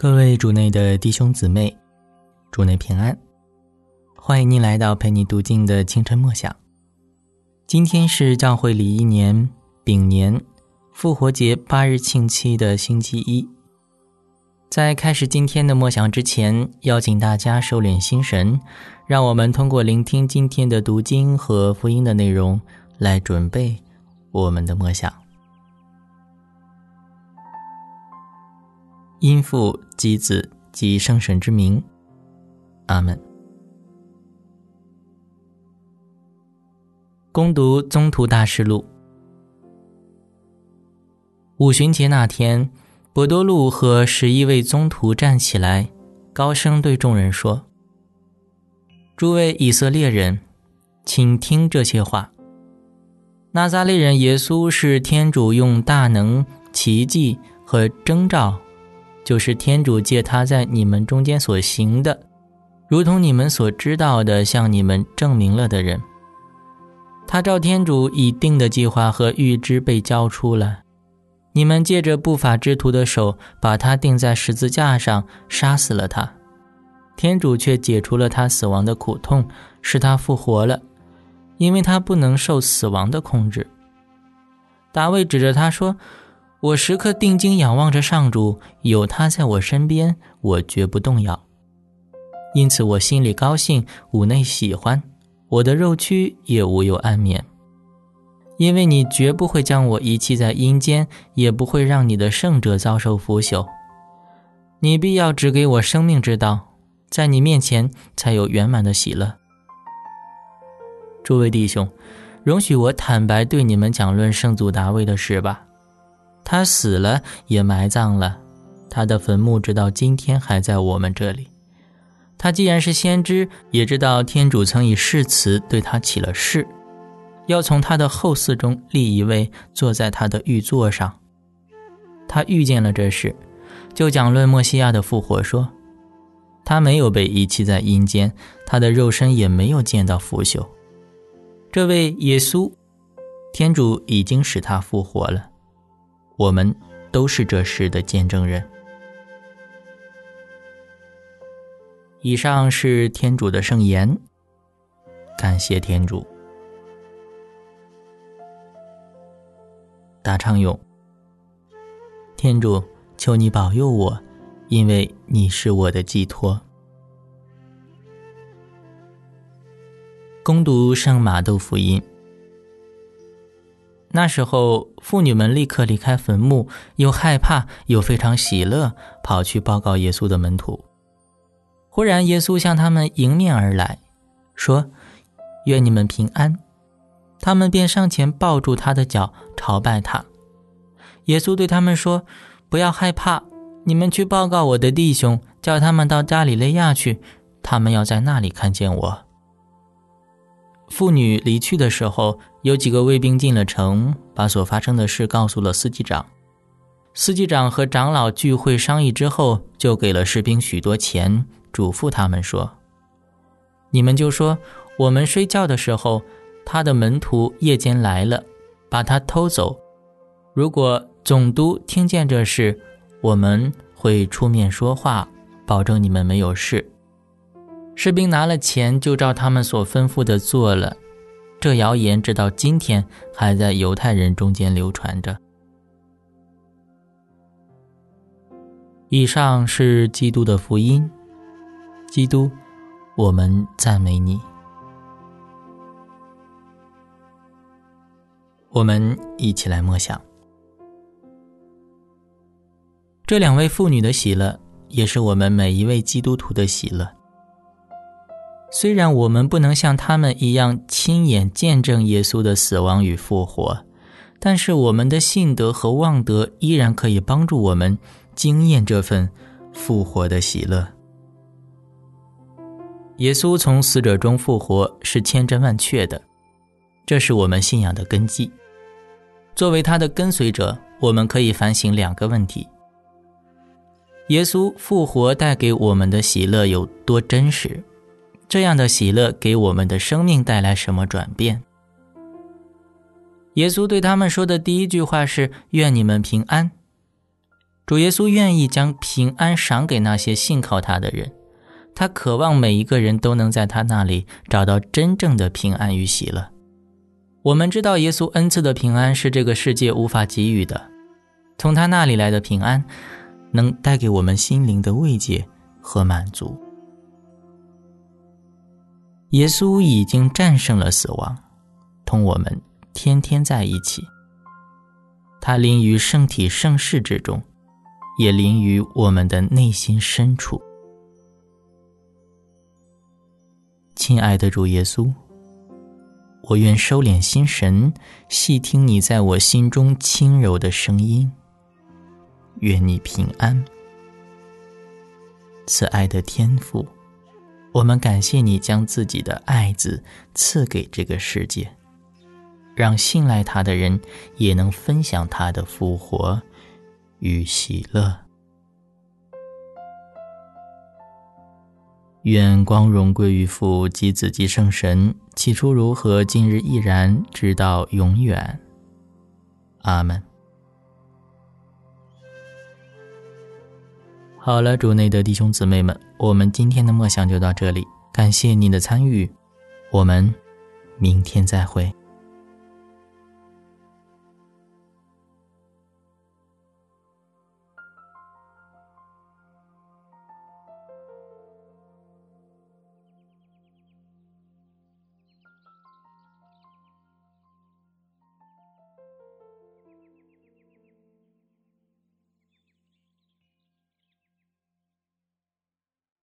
各位主内的弟兄姊妹，主内平安，欢迎您来到陪你读经的清晨默想。今天是教会礼仪年丙年复活节8日庆期的星期一。在开始今天的默想之前，邀请大家收敛心神，让我们通过聆听今天的读经和福音的内容来准备我们的默想。因父及子及圣神之名，阿们。恭读宗徒大事录。五旬节那天，伯多禄和11位宗徒站起来，高声对众人说：诸位以色列人，请听这些话。拿撒勒人耶稣是天主用大能、奇迹和征兆，就是天主借他在你们中间所行的，如同你们所知道的，向你们证明了的人。他照天主已定的计划和预知被交出了，你们借着不法之徒的手把他钉在十字架上，杀死了他。天主却解除了他死亡的苦痛，使他复活了，因为他不能受死亡的控制。大卫指着他说：我时刻定睛仰望着上主，有他在我身边，我绝不动摇。因此我心里高兴，五内喜欢，我的肉躯也无有安眠。因为你绝不会将我遗弃在阴间，也不会让你的圣者遭受腐朽。你必要指给我生命之道，在你面前才有圆满的喜乐。诸位弟兄，容许我坦白对你们讲论圣祖大卫的事吧。他死了，也埋葬了，他的坟墓直到今天还在我们这里。他既然是先知，也知道天主曾以誓词对他起了誓，要从他的后嗣中立一位坐在他的御座上。他预见了这事，就讲论默西亚的复活说，他没有被遗弃在阴间，他的肉身也没有见到腐朽。这位耶稣，天主已经使他复活了，我们都是这事的见证人。以上是天主的圣言，感谢天主。答唱咏。天主，求你保佑我，因为你是我的寄托。恭读圣马窦福音。那时候，妇女们立刻离开坟墓，又害怕又非常喜乐，跑去报告耶稣的门徒。忽然耶稣向他们迎面而来，说：愿你们平安。他们便上前抱住他的脚，朝拜他。耶稣对他们说：不要害怕，你们去报告我的弟兄，叫他们到加里肋亚去，他们要在那里看见我。妇女离去的时候，有几个卫兵进了城，把所发生的事告诉了司祭长。司祭长和长老聚会商议之后，就给了士兵许多钱，嘱咐他们说：你们就说，我们睡觉的时候，他的门徒夜间来了，把他偷走。如果总督听见这事，我们会出面说话，保证你们没有事。士兵拿了钱，就照他们所吩咐的做了。这谣言直到今天还在犹太人中间流传着。以上是基督的福音。基督，我们赞美你。我们一起来默想。这两位妇女的喜乐，也是我们每一位基督徒的喜乐。虽然我们不能像他们一样亲眼见证耶稣的死亡与复活，但是我们的信德和望德依然可以帮助我们经验这份复活的喜乐。耶稣从死者中复活是千真万确的，这是我们信仰的根基。作为他的跟随者，我们可以反省两个问题：耶稣复活带给我们的喜乐有多真实？这样的喜乐给我们的生命带来什么转变？耶稣对他们说的第一句话是：愿你们平安。 主耶稣愿意将平安赏给那些信靠他的人，他渴望每一个人都能在他那里找到真正的平安与喜乐。我们知道耶稣恩赐的平安是这个世界无法给予的，从他那里来的平安能带给我们心灵的慰藉和满足。耶稣已经战胜了死亡，同我们天天在一起。他临于圣体圣事之中，也临于我们的内心深处。亲爱的主耶稣，我愿收敛心神，细听你在我心中轻柔的声音。愿你平安。慈爱的天父，我们感谢你将自己的爱子赐给这个世界，让信赖他的人也能分享他的复活与喜乐。愿光荣归于父及子及圣神，起初如何，今日亦然，直到永远。阿们。好了，主内的弟兄姊妹们，我们今天的默想就到这里，感谢您的参与，我们明天再会。